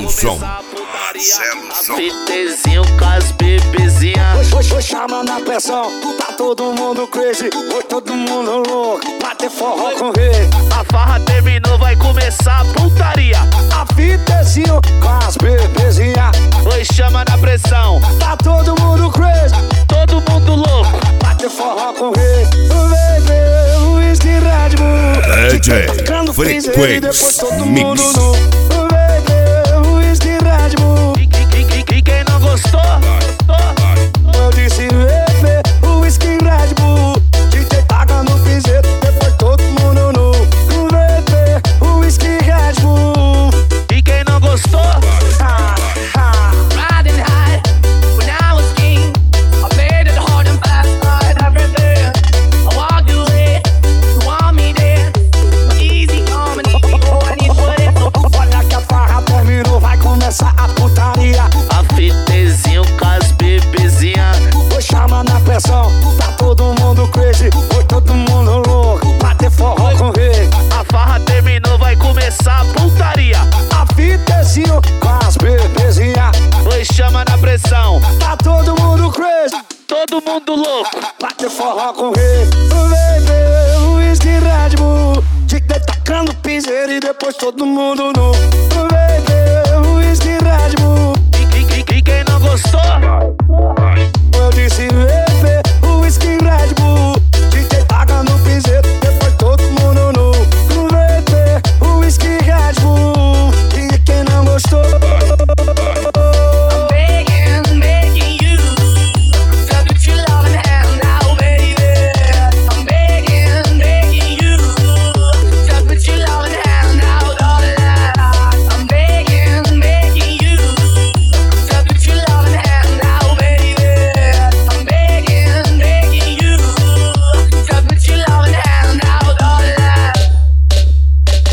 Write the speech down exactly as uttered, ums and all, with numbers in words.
Marcelo Som. Marcelo Som. Fitezinho com as bebezinhas. Hoje chama na pressão, tá todo mundo crazy, hoje todo mundo louco, pra ter forró com rei. A farra terminou, vai começar a putaria. A fitezinho com as bebezinhas. Oi, chama na pressão, Tá todo mundo crazy, todo mundo louco. pra ter forró com rei. Bebê, o whisky Red Bull, D J Frequência Mix. Bebê, o whisky Red Bull. E, e, e, e quem não gostou? Eu disse bebê, o whisky Red Bull. D J taca no piseiro, depois todo mundo nu. Bebê, o whisky Red Bull. E quem não gostou? Ah, ah. Riding high when I was king. I played it hard and fast, hard every day. I walked away, you want me there. Easy coming, easy going, easy going. Olha que a farra terminou, vai começar a putaria. A fitezinho com as bebezinhas. Vou chamar na pressão, tá todo mundo crazy, hoje todo mundo louco, pra ter forró com rei. A farra terminou, vai começar a putaria. A fitezinho com as bebezinhas. Oi, chama na pressão, Tá todo mundo crazy, todo mundo louco. pra ter forró com rei. Bebê, o whisky Red Bull. D J tacando piseiro e depois todo mundo nu. Bebê, o whisky Red Bull. E, e, e, e quem não gostou? Eu disse bebê.